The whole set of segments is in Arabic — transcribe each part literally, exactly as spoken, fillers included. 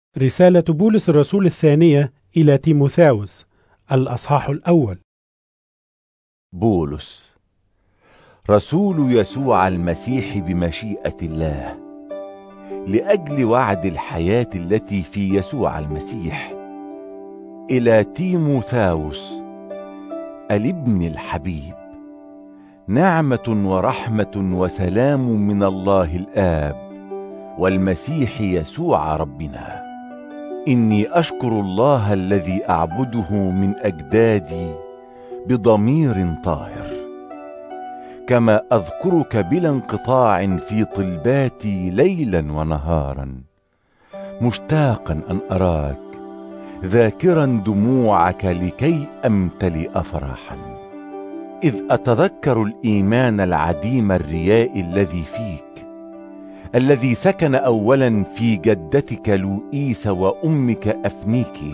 رسالة بولس الرسول الثانية إلى تيموثاوس، الأصحاح الأول. بولس رسول يسوع المسيح بمشيئة الله، لأجل وعد الحياة التي في يسوع المسيح، إلى تيموثاوس الابن الحبيب، نعمة ورحمة وسلام من الله الآب والمسيح يسوع ربنا. إني أشكر الله الذي أعبده من أجدادي بضمير طاهر، كما أذكرك بلا انقطاع في طلباتي ليلا ونهارا، مشتاقا أن أراك، ذاكرا دموعك لكي أمتلئ فرحا، إذ أتذكر الإيمان العديم الرياء الذي فيك، الذي سكن أولا في جدتك لوئيس وأمك أفنيكي،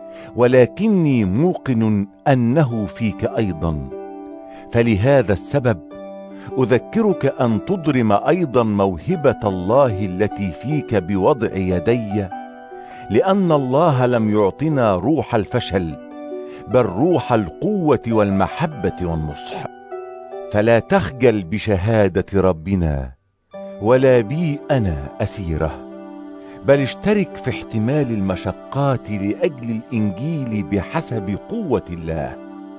ولكني موقن أنه فيك أيضا. فلهذا السبب أذكرك أن تضرم أيضا موهبة الله التي فيك بوضع يدي، لأن الله لم يعطنا روح الفشل، بل روح القوة والمحبة والنصح. فلا تخجل بشهادة ربنا ولا بي أنا أسيره، بل اشترك في احتمال المشقات لأجل الإنجيل بحسب قوة الله،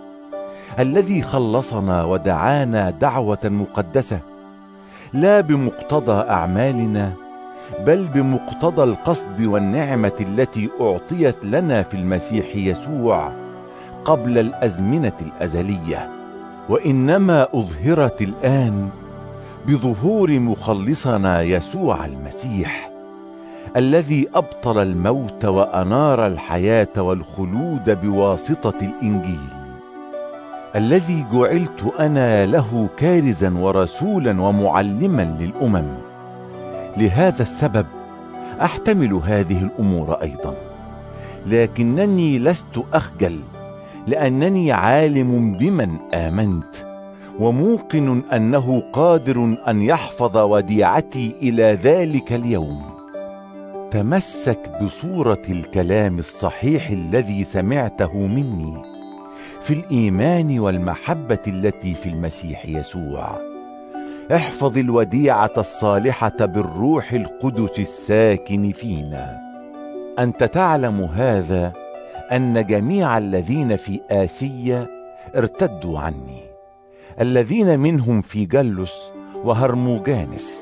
الذي خلصنا ودعانا دعوة مقدسة، لا بمقتضى أعمالنا، بل بمقتضى القصد والنعمة التي أعطيت لنا في المسيح يسوع قبل الأزمنة الأزلية، وإنما أظهرت الآن بظهور مخلصنا يسوع المسيح، الذي أبطل الموت وأنار الحياة والخلود بواسطة الإنجيل، الذي جعلت أنا له كارزا ورسولا ومعلما للأمم. لهذا السبب أحتمل هذه الأمور أيضا، لكنني لست أخجل، لأنني عالم بمن آمنت، وموقن أنه قادر أن يحفظ وديعتي إلى ذلك اليوم. تمسك بصورة الكلام الصحيح الذي سمعته مني في الإيمان والمحبة التي في المسيح يسوع. احفظ الوديعة الصالحة بالروح القدس الساكن فينا. أنت تعلم هذا، أن جميع الذين في آسيا ارتدوا عني، الذين منهم في جلس وهرموجانس،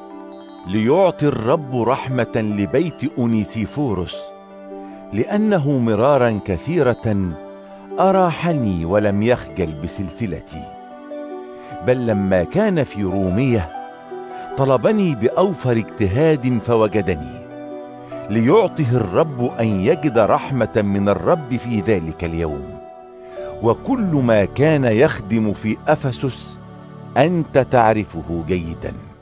ليعطي الرب رحمة لبيت أونيسيفوروس، لأنه مرارا كثيرة أراحني ولم يخجل بسلسلتي، بل لما كان في رومية طلبني بأوفر اجتهاد فوجدني، ليعطه الرب أن يجد رحمة من الرب في ذلك اليوم. وكل ما كان يخدم في أفسس أنت تعرفه جيدا.